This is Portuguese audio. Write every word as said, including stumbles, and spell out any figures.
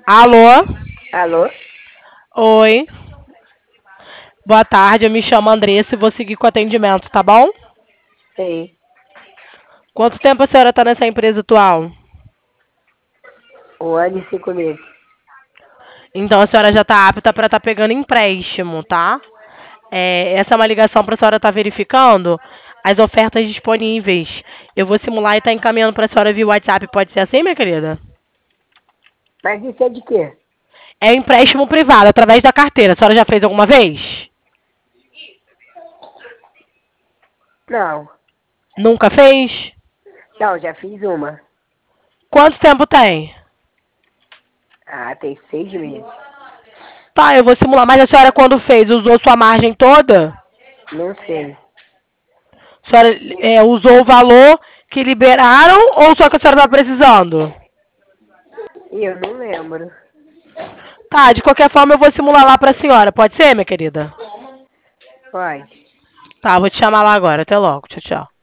Alô? Alô? Oi. Boa tarde, eu me chamo Andressa e vou seguir com o atendimento, tá bom? Sei. Quanto tempo a senhora está nessa empresa atual? Um ano e cinco meses. Então a senhora já está apta para estar pegando empréstimo, tá? É, essa é uma ligação para a senhora estar verificando as ofertas disponíveis. Eu vou simular e estar encaminhando para a senhora via WhatsApp. Pode ser assim, minha querida? Mas isso é de quê? É empréstimo privado, através da carteira. A senhora já fez alguma vez? Não. Nunca fez? Não, já fiz uma. Quanto tempo tem? Ah, tem seis meses. Tá, eu vou simular. Mas a senhora, quando fez, usou sua margem toda? Não sei. A senhora é, usou o valor que liberaram ou só que a senhora está precisando? E eu não lembro. Tá, de qualquer forma eu vou simular lá pra senhora. Pode ser, minha querida? Pode. Tá, vou te chamar lá agora. Até logo. Tchau, tchau.